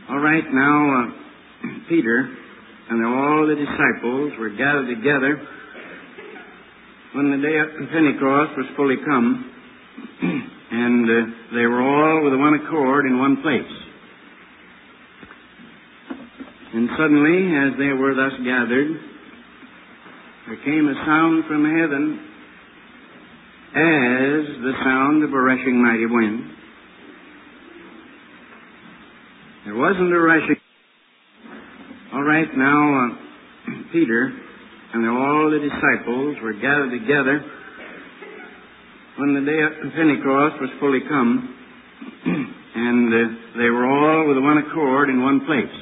All right, now, Peter and all the disciples were gathered together when the day of Pentecost was fully come, and they were all with one accord in one place. And suddenly, as they were thus gathered, there came a sound from heaven as the sound of a rushing mighty wind. There wasn't a rushing. All right, now, Peter and all the disciples were gathered together when the day of Pentecost was fully come, and they were all with one accord in one place.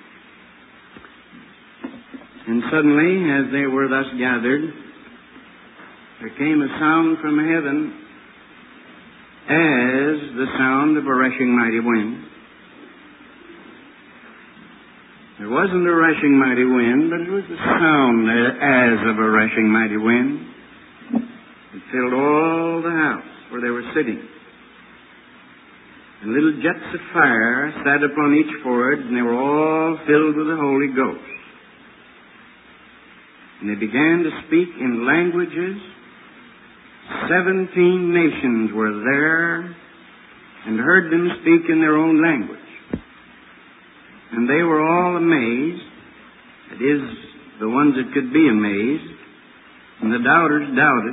And suddenly, as they were thus gathered, there came a sound from heaven as the sound of a rushing mighty wind. There wasn't a rushing mighty wind, but it was the sound as of a rushing mighty wind. It filled all the house where they were sitting. And little jets of fire sat upon each forehead, and they were all filled with the Holy Ghost. And they began to speak in languages. 17 nations were there and heard them speak in their own language. And they were all amazed, that is, the ones that could be amazed, and the doubters doubted.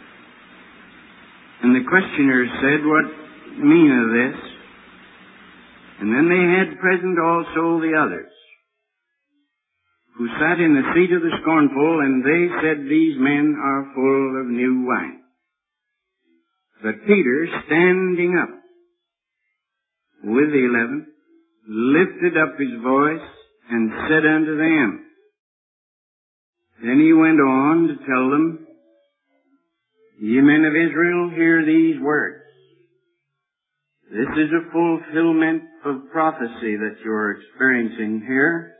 And the questioners said, "What meaneth this?" And then they had present also the others, who sat in the seat of the scornful, and they said, "These men are full of new wine." But Peter, standing up with the 11, lifted up his voice and said unto them. Then he went on to tell them, "Ye men of Israel, hear these words. This is a fulfillment of prophecy that you're experiencing here.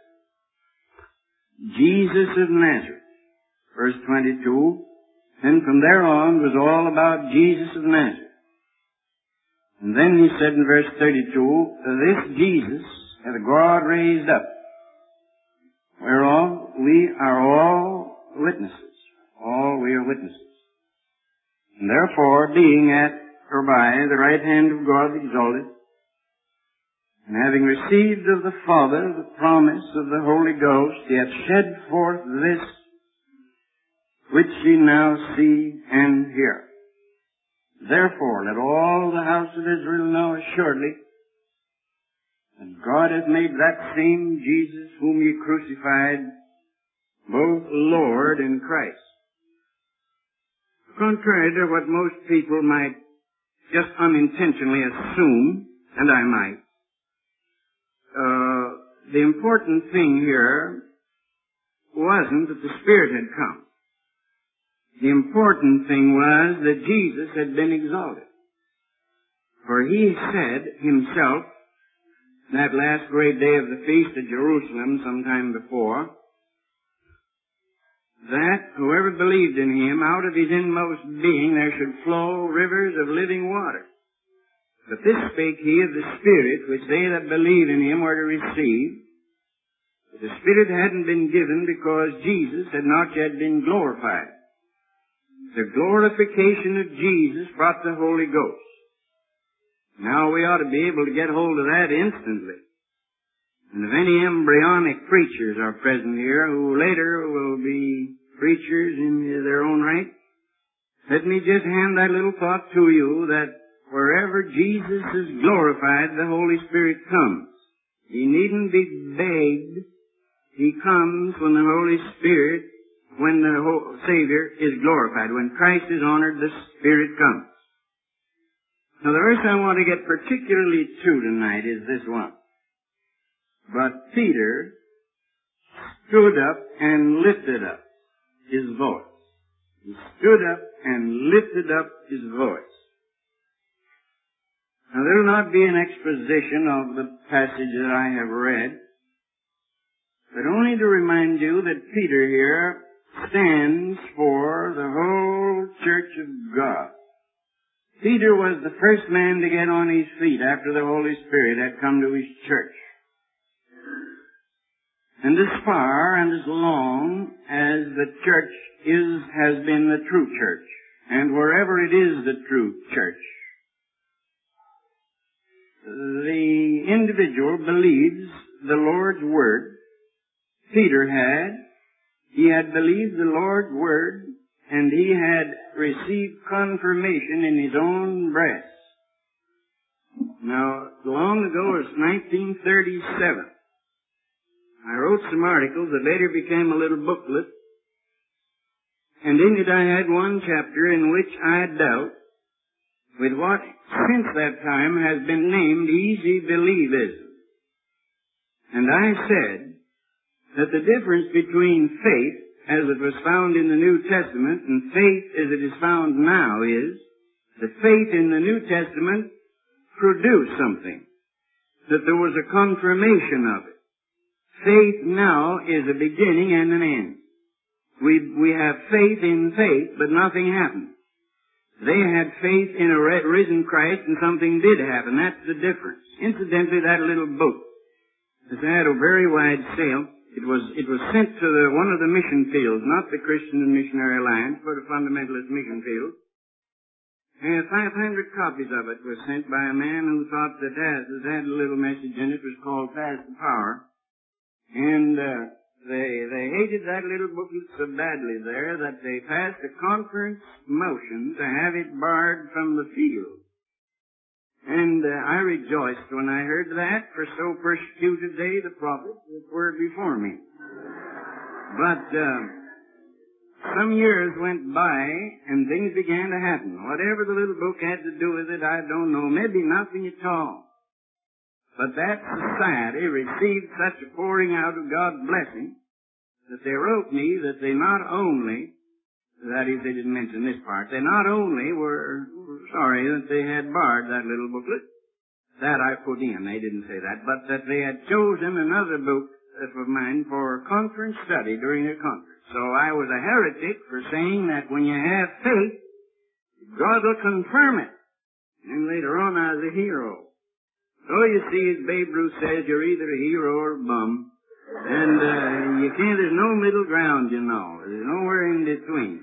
Jesus of Nazareth," verse 22, and from there on was all about Jesus of Nazareth. And then he said in verse 32, "This Jesus hath God raised up, whereof we are all witnesses." All we are witnesses. "And therefore, being at or by the right hand of God exalted, and having received of the Father the promise of the Holy Ghost, he hath shed forth this which ye now see and hear. Therefore, let all the house of Israel know assuredly that God hath made that same Jesus whom ye crucified both Lord and Christ." Contrary to what most people might just unintentionally assume, and I might, the important thing here wasn't that the Spirit had come. The important thing was that Jesus had been exalted. For he said himself, that last great day of the feast at Jerusalem sometime before, that whoever believed in him, out of his inmost being there should flow rivers of living water. But this spake he of the Spirit, which they that believe in him were to receive. But the Spirit hadn't been given because Jesus had not yet been glorified. The glorification of Jesus brought the Holy Ghost. Now we ought to be able to get hold of that instantly. And if any embryonic preachers are present here who later will be preachers in their own right, let me just hand that little thought to you that wherever Jesus is glorified, the Holy Spirit comes. He needn't be begged. He comes when the Holy Spirit, when the Savior is glorified. When Christ is honored, the Spirit comes. Now the verse I want to get particularly to tonight is this one. "But Peter stood up and lifted up his voice." He stood up and lifted up his voice. Now there will not be an exposition of the passage that I have read, but only to remind you that Peter here stands for the whole church of God. Peter was the first man to get on his feet after the Holy Spirit had come to his church. And as far and as long as the church has been the true church, and wherever it is the true church, the individual believes the Lord's Word. Peter had. He had believed the Lord's Word, and he had received confirmation in his own breast. Now, long ago, it was 1937. I wrote some articles that later became a little booklet, and in it I had one chapter in which I dealt with what since that time has been named easy believism. And I said that the difference between faith as it was found in the New Testament and faith as it is found now is that faith in the New Testament produced something, that there was a confirmation of it. Faith now is a beginning and an end. We have faith in faith, but nothing happened. They had faith in a risen Christ, and something did happen. That's the difference. Incidentally, that little book has had a very wide sale. It was sent to one of the mission fields, not the Christian and Missionary Alliance, but a fundamentalist mission field. And 500 copies of it were sent by a man who thought that it had a little message in it. It was called Pass the Power. And they hated that little booklet so badly there that they passed a conference motion to have it barred from the field. And I rejoiced when I heard that, for so persecuted they the prophets that were before me. But some years went by, and things began to happen. Whatever the little book had to do with it, I don't know. Maybe nothing at all. But that society received such a pouring out of God's blessing that they wrote me that they not only, that is, they didn't mention this part, they not only were sorry that they had barred that little booklet, that I put in, they didn't say that, but that they had chosen another book of mine for conference study during their conference. So I was a heretic for saying that when you have faith, God will confirm it. And later on I was a hero. So you see, as Babe Ruth says, you're either a hero or a bum. And you can't, there's no middle ground, you know. There's nowhere in between.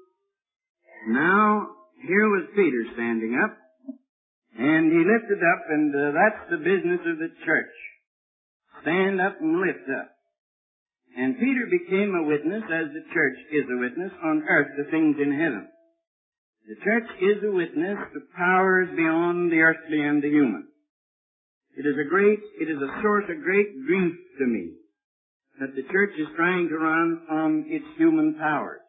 Now, here was Peter standing up, and he lifted up, and that's the business of the church. Stand up and lift up. And Peter became a witness, as the church is a witness, on earth to things in heaven. The church is a witness to powers beyond the earthly and the human. It is a source of great grief to me that the church is trying to run on its human powers.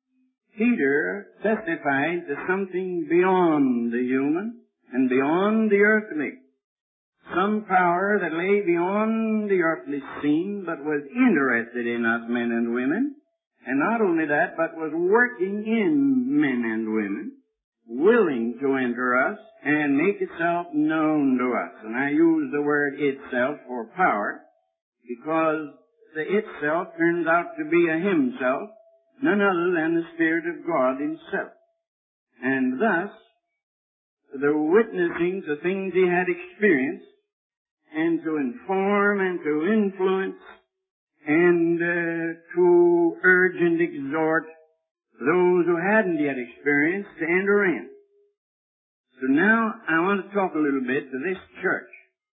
Peter testified to something beyond the human and beyond the earthly. Some power that lay beyond the earthly scene, but was interested in us men and women. And not only that, but was working in men and women, willing to enter us and make itself known to us. And I use the word itself for power because the itself turns out to be a himself, none other than the Spirit of God himself. And thus, the witnessing to things he had experienced, and to inform and to influence and to urge and exhort those who hadn't yet experienced to enter in. So now I want to talk a little bit to this church.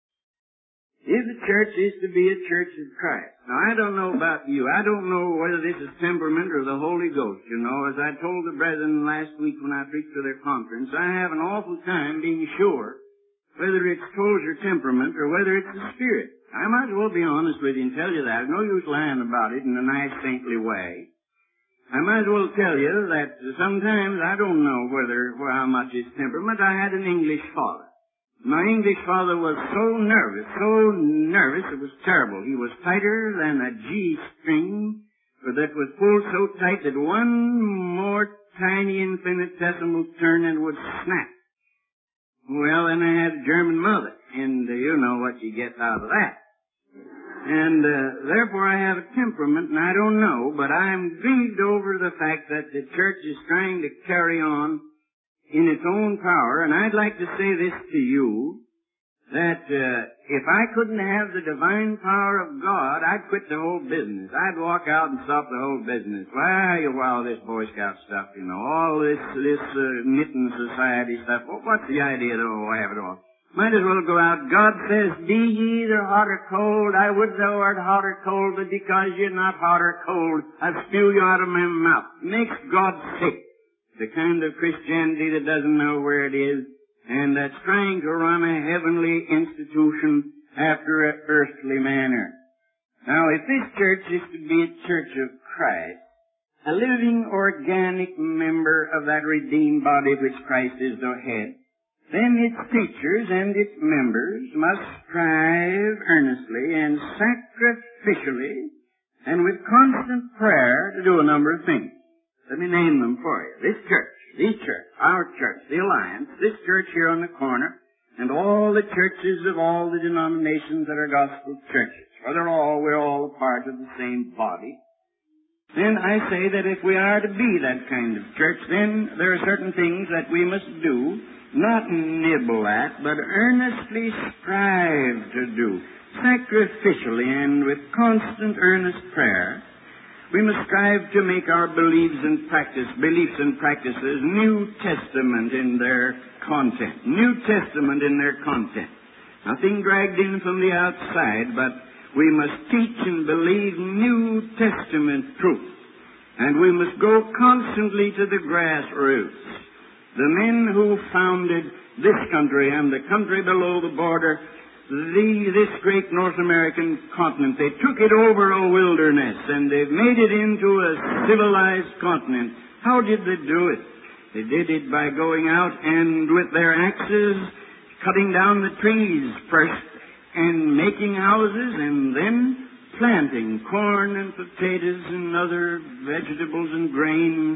If the church is to be a church of Christ. Now I don't know about you. I don't know whether this is temperament or the Holy Ghost. You know, as I told the brethren last week when I preached to their conference, I have an awful time being sure whether it's Tozer temperament or whether it's the Spirit. I might as well be honest with you and tell you that. No use lying about it in a nice, saintly way. I might as well tell you that sometimes I don't know how much it's temperament. I had an English father. My English father was so nervous, it was terrible. He was tighter than a G-string, but that was pulled so tight that one more tiny infinitesimal turn and it would snap. Well, then I had a German mother, and you know what you get out of that. And therefore I have a temperament, and I don't know, but I'm grieved over the fact that the church is trying to carry on in its own power. And I'd like to say this to you, that if I couldn't have the divine power of God, I'd quit the whole business. I'd walk out and stop the whole business. Well, this Boy Scout stuff, all this knitting society stuff. Well, what's the idea to have it all? Might as well go out. God says, be ye either hot or cold. I would thou art hot or cold, but because you're not hot or cold, I'll spew you out of my mouth. Makes God sick. The kind of Christianity that doesn't know where it is, and that's trying to run a heavenly institution after an earthly manner. Now, if this church is to be a church of Christ, a living, organic member of that redeemed body of which Christ is the head, then its teachers and its members must strive earnestly and sacrificially and with constant prayer to do a number of things. Let me name them for you. This church, our church, the Alliance, this church here on the corner, and all the churches of all the denominations that are gospel churches. For we're all a part of the same body. Then I say that if we are to be that kind of church, then there are certain things that we must do, not nibble at, but earnestly strive to do, sacrificially and with constant earnest prayer. We must strive to make our beliefs and practices New Testament in their content. New Testament in their content. Nothing dragged in from the outside, but we must teach and believe New Testament truth. And we must go constantly to the grassroots. The men who founded this country and the country below the border, this great North American continent, they took it over a wilderness and they've made it into a civilized continent. How did they do it? They did it by going out and with their axes, cutting down the trees first and making houses and then planting corn and potatoes and other vegetables and grain.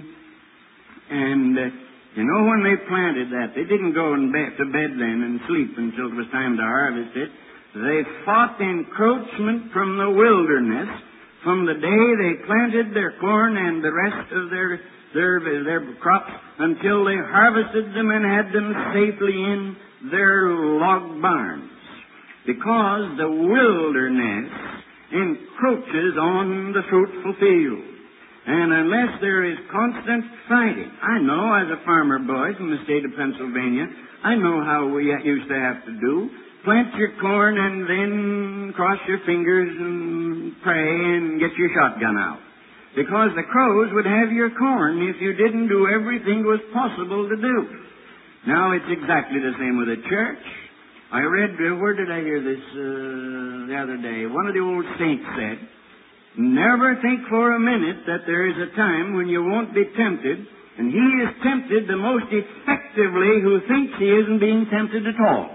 And when they planted that, they didn't go to bed then and sleep until it was time to harvest it. They fought encroachment from the wilderness from the day they planted their corn and the rest of their crops until they harvested them and had them safely in their log barns. Because the wilderness encroaches on the fruitful field. And unless there is constant fighting, I know as a farmer boy from the state of Pennsylvania, I know how we used to have to do. Plant your corn and then cross your fingers and pray and get your shotgun out. Because the crows would have your corn if you didn't do everything was possible to do. Now it's exactly the same with the church. I read, where did I hear this the other day? One of the old saints said, never think for a minute that there is a time when you won't be tempted, and he is tempted the most effectively who thinks he isn't being tempted at all.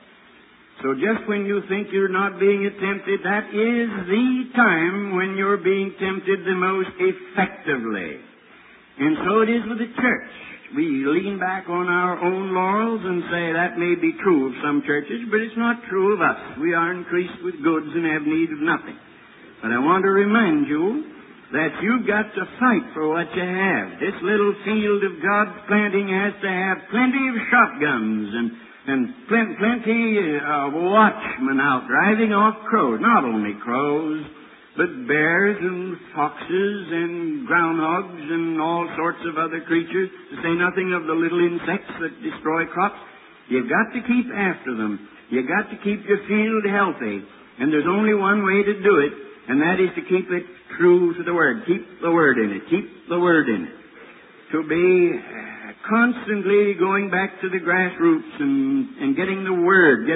So just when you think you're not being tempted, that is the time when you're being tempted the most effectively. And so it is with the church. We lean back on our own laurels and say that may be true of some churches, but it's not true of us. We are increased with goods and have need of nothing. But I want to remind you that you've got to fight for what you have. This little field of God's planting has to have plenty of shotguns and plenty of watchmen out driving off crows. Not only crows, but bears and foxes and groundhogs and all sorts of other creatures, to say nothing of the little insects that destroy crops. You've got to keep after them. You've got to keep your field healthy. And there's only one way to do it, and that is to keep it true to the Word. Keep the Word in it. Keep the Word in it. To be constantly going back to the grassroots and getting the Word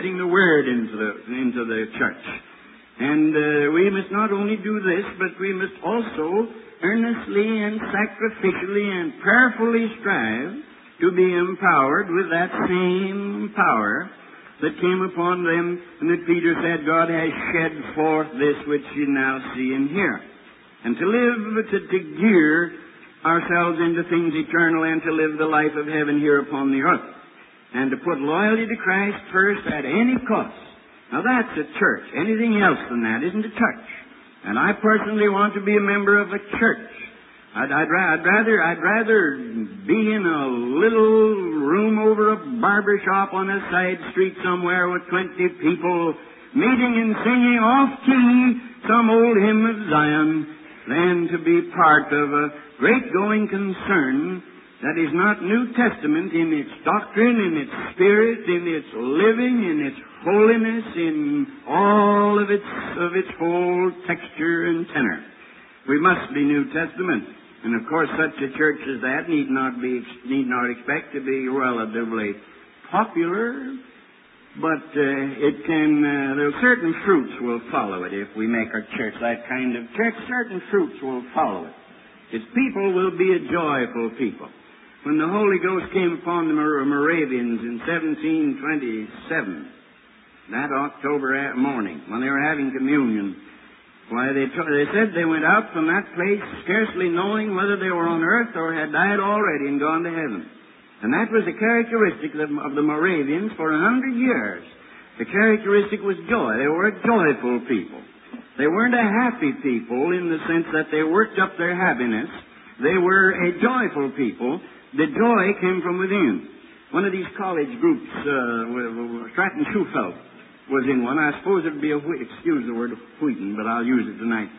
into the church. And we must not only do this, but we must also earnestly and sacrificially and prayerfully strive to be empowered with that same power that came upon them, and that Peter said, God has shed forth this which you now see and hear. And to live, to gear ourselves into things eternal and to live the life of heaven here upon the earth. And to put loyalty to Christ first at any cost. Now that's a church. Anything else than that isn't a church. And I personally want to be a member of a church. I'd rather be in a little room over a barber shop on a side street somewhere with 20 people meeting and singing off-key some old hymn of Zion, than to be part of a great going concern that is not New Testament in its doctrine, in its spirit, in its living, in its holiness, in all of its whole texture and tenor. We must be New Testament. And of course such a church as that need not expect to be relatively popular, but certain fruits will follow it if we make our church that kind of church. Certain fruits will follow it. Its people will be a joyful people. When the Holy Ghost came upon the Moravians in 1727, that October morning, when they were having communion, why, they said they went out from that place scarcely knowing whether they were on earth or had died already and gone to heaven. And that was the characteristic of the Moravians for 100 years. The characteristic was joy. They were a joyful people. They weren't a happy people in the sense that they worked up their happiness. They were a joyful people. The joy came from within. One of these college groups, Stratton Schufelt was in one. I suppose it would be excuse the word Wheaton, but I'll use it tonight.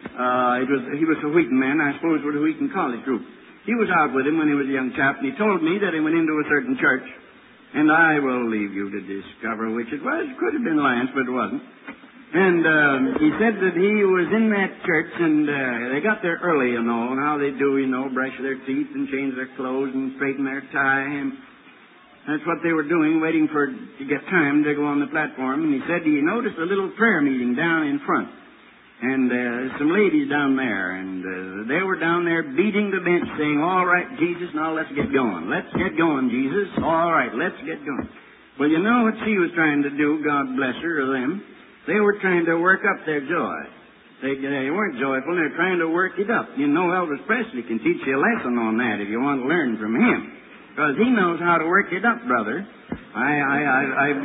He was a Wheaton man. I suppose it was a Wheaton college group. He was out with him when he was a young chap, and he told me that he went into a certain church, and I will leave you to discover which it was. It could have been Lance, but it wasn't. And he said that he was in that church, and they got there early, and how they do, brush their teeth and change their clothes and straighten their tie, and that's what they were doing, waiting to get time to go on the platform. And he said he noticed a little prayer meeting down in front. And some ladies down there, and they were down there beating the bench saying, "All right, Jesus, now let's get going. Let's get going, Jesus. All right, let's get going." Well, you know what she was trying to do, God bless her or them? They were trying to work up their joy. They weren't joyful, they're trying to work it up. Elvis Presley can teach you a lesson on that if you want to learn from him. Because he knows how to work it up, brother. I've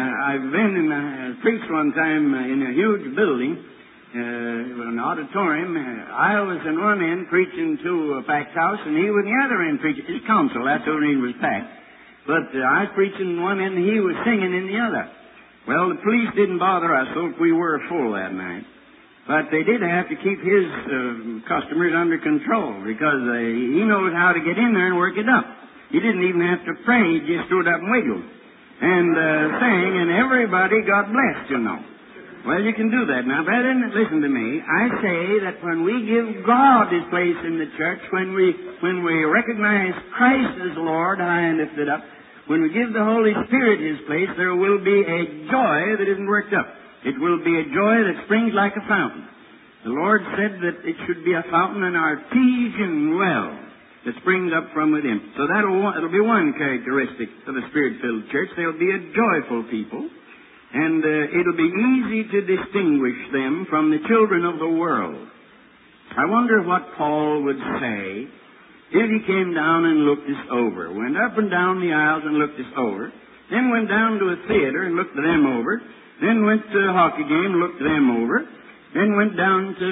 been preached one time in a huge building, an auditorium. I was in one end preaching to a packed house, and he was in the other end preaching. His council, that's the only was packed. But I was preaching in one end, and he was singing in the other. Well, the police didn't bother us, so we were full that night. But they did have to keep his customers under control, because he knows how to get in there and work it up. He didn't even have to pray. He just stood up and wiggled and sang, and everybody got blessed, Well, you can do that. Now, brethren, listen to me. I say that when we give God His place in the church, when we recognize Christ as Lord, high and lifted up, when we give the Holy Spirit His place, there will be a joy that isn't worked up. It will be a joy that springs like a fountain. The Lord said that it should be a fountain, an artesian well that springs up from within. So it'll be one characteristic of a Spirit-filled church. They'll be a joyful people, and it'll be easy to distinguish them from the children of the world. I wonder what Paul would say if he came down and looked us over, went up and down the aisles and looked us over, then went down to a theater and looked them over, then went to a hockey game and looked them over, then went down to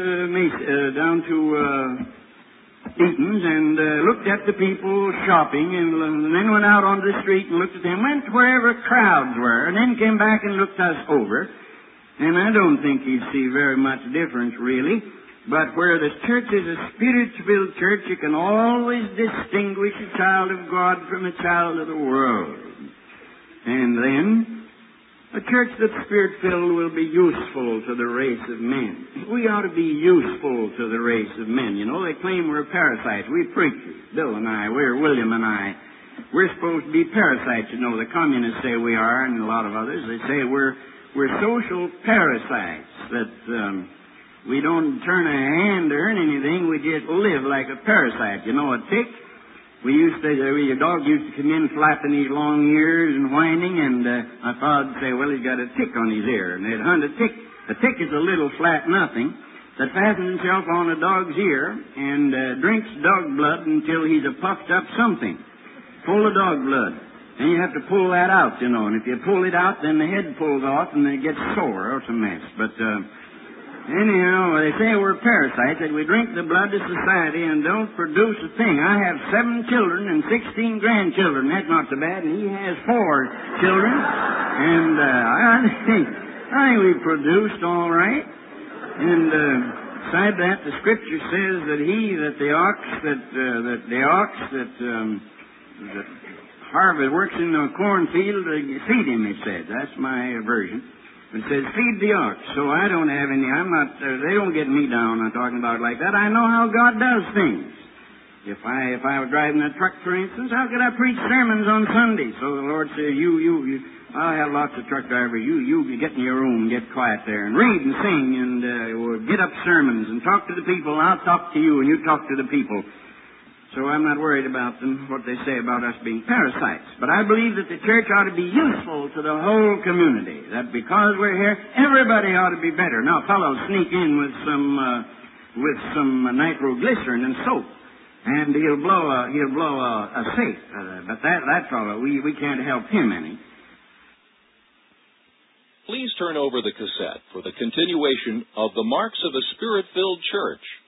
Eaton's and looked at the people shopping, and then went out onto the street and looked at them, went wherever crowds were, and then came back and looked us over. And I don't think he'd see very much difference, really. But where the church is a Spirit-filled church, you can always distinguish a child of God from a child of the world. And then a church that's Spirit-filled will be useful to the race of men. We ought to be useful to the race of men. They claim we're parasites. We preachers, Bill and I, William and I, we're supposed to be parasites. The communists say we are, and a lot of others. They say we're social parasites, that we don't turn a hand to earn anything. We just live like a parasite. A tick? Your dog used to come in flapping his long ears and whining, and my father would say, well, he's got a tick on his ear. And they'd hunt a tick. A tick is a little flat nothing that fastens himself on a dog's ear and drinks dog blood until he's a puffed up something full of dog blood. And you have to pull that out, And if you pull it out, then the head pulls off and it gets sore. It's a mess. But anyhow, they say we're parasites, that we drink the blood of society and don't produce a thing. I have 7 children and 16 grandchildren. That's not so bad. And he has 4 children. And I think we produced all right. And beside that, the Scripture says that that harvest works in the cornfield to feed him, it says. That's my version. It says, feed the ox. So I don't have any, they don't get me down on talking about it like that. I know how God does things. If I were driving a truck, for instance, how could I preach sermons on Sunday? So the Lord said, I have lots of truck drivers. You get in your room and get quiet there and read and sing and get up sermons and talk to the people. I'll talk to you and you talk to the people. So I'm not worried about them, what they say about us being parasites. But I believe that the church ought to be useful to the whole community. That because we're here, everybody ought to be better. Now, fellows sneak in with some nitroglycerin and soap, and he'll blow a safe. But that fellow, we can't help him any. Please turn over the cassette for the continuation of the Marks of a Spirit-Filled Church.